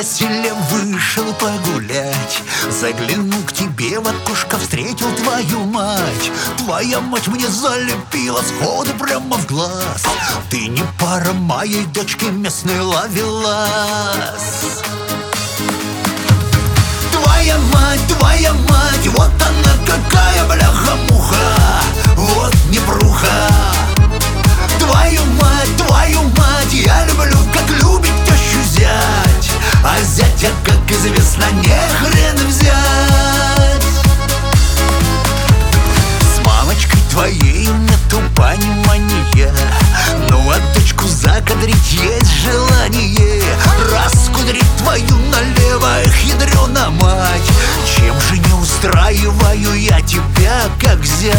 на селе вышел погулять. Заглянул к тебе в окошко, встретил твою мать. Твоя мать мне залепила сходу прямо в глаз: ты не пара моей дочке местной ловелас. Твоя мать, вот она какая бляха-муха, вот непруха. Твою мать, я люблю, как любит тещу зять, а зятя, как известно, не хрен взять. С мамочкой твоей нету понимания, ну а дочку закадрить есть желание. Раскудрить твою налево, эх, ядрёна мать, чем же не устраиваю я тебя, как зять?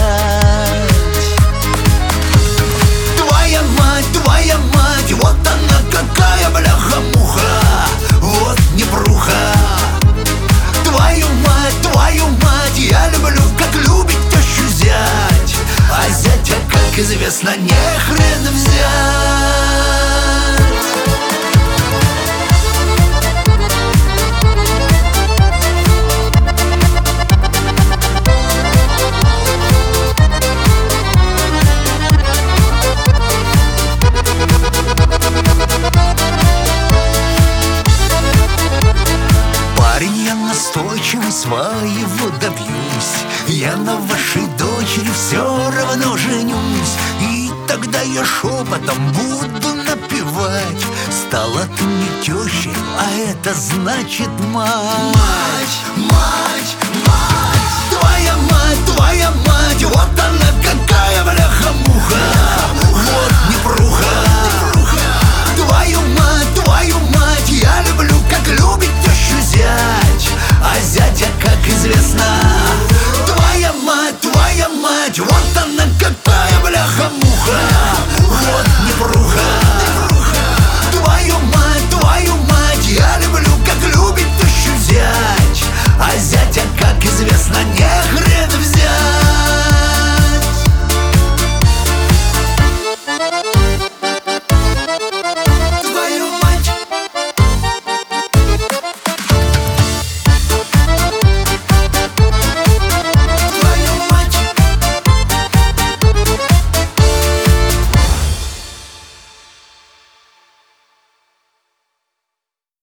Твоя мать, вот она какая бляха-муха, вот непруха. Твою мать, я люблю, как любит тещу зять, а зятя, как известно, не хрен взять. Настойчиво своего добьюсь, я на вашей дочери все равно женюсь. И тогда я шепотом буду напевать: стала ты мне тещей, а это значит мать. Твоя мать, вот она какая бляха-муха, вот непруха. Твою мать, я люблю, как любит тещу зять, а зятя, как известно. Твоя мать, вот она какая бляха-муха,